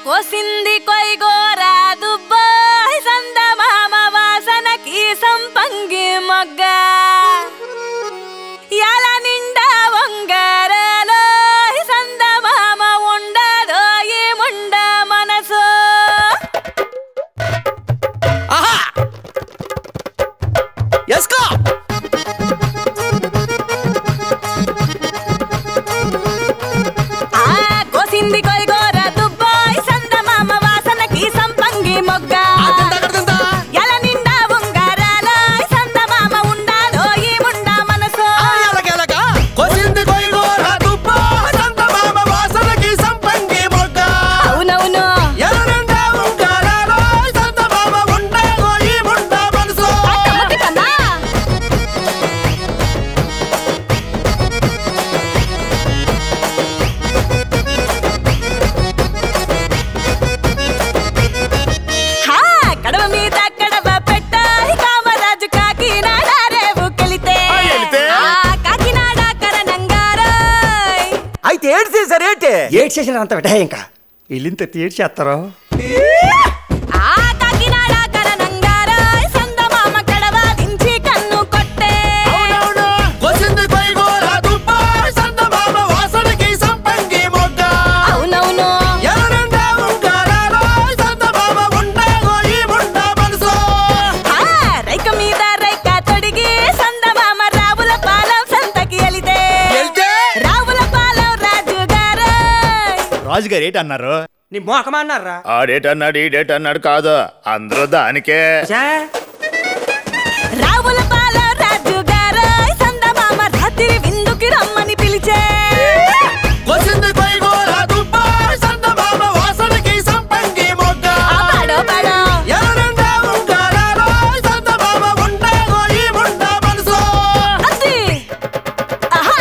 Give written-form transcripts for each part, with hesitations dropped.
కోసింది కొయ్గోరా దుబ్బాయి సందమామ వాసనకి సంపంగి మొగ్గ యాల నిండా వంగరలో సందమామ ఉండదో ఏముండ మనసు కోసింది కొయ్గోరా దుబ్బాయి సందమామ వాసనకి సంపంగి మొగ్గ యాల నిండా వంగరలో సందమామ ఉండదో ఏముండ మనసు అవునవును కడవ మీద కడవ పెట్టాయి కామరాజు కాకినాడ రేవుకెళితే కాకినాడ కరణంగారాయ్ అయితే ఏడు చేశారు ఏడు చేసిన అంత విటహ ఇంకా వెళ్ళింత ఏడు చేస్తారో కాకినాడ కరణంగారాయ్ సందమామ కడవ దించి కన్ను కొట్టే అవునవును రైక మీద రైక తొడిగి సందమామ రావుల పాలెం సంతకి వెళితే రావుల పాలెం రాజుగారాయ్ రాజుగారు ఏంటన్నారు? నీ మోకమన్నారా ఆ డేట్ అన్నాడు ఈ డేట్ అన్నాడు కాదు అందరూ దానికే రావుల పాలెం రాజుగారాయ్ సందమామ రాత్రి విందుకి రమ్మని పిలిచే పాడో పాడో అది ఆహా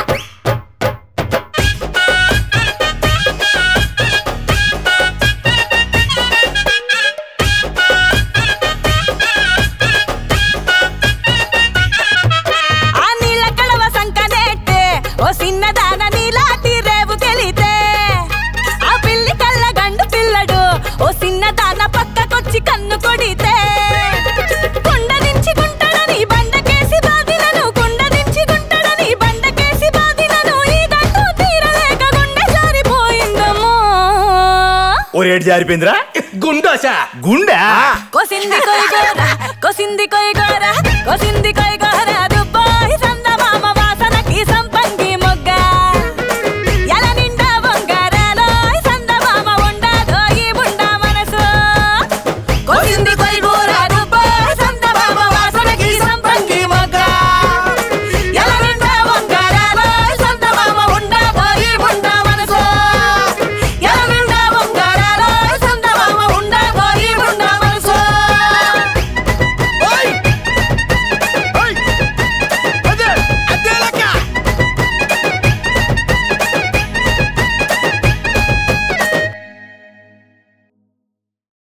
ఆ నీళ్ళ కడవ సంకనెట్టే ఓ చిన్నదాన నీలాటి రేవుకెళితే ఆ పిల్లి కళ్ళ గండు పిల్లడు ఓ చిన్నదాన పక్కకొచ్చి కన్ను కొడితే కుండ నుంచి గుంటడని బండకేసి బాదిలను కుండ నుంచి గుంటడని బండకేసి బాదిలను ఈ గంటు తీరలేక గుండె జారిపోయిందమ్మో ఓ రేటు జారిపోయిందిరా గుండోసా గుండె కోసింది కొయ్గోరా కోసింది కొయ్గోరా కోసింది కొయ్గోరా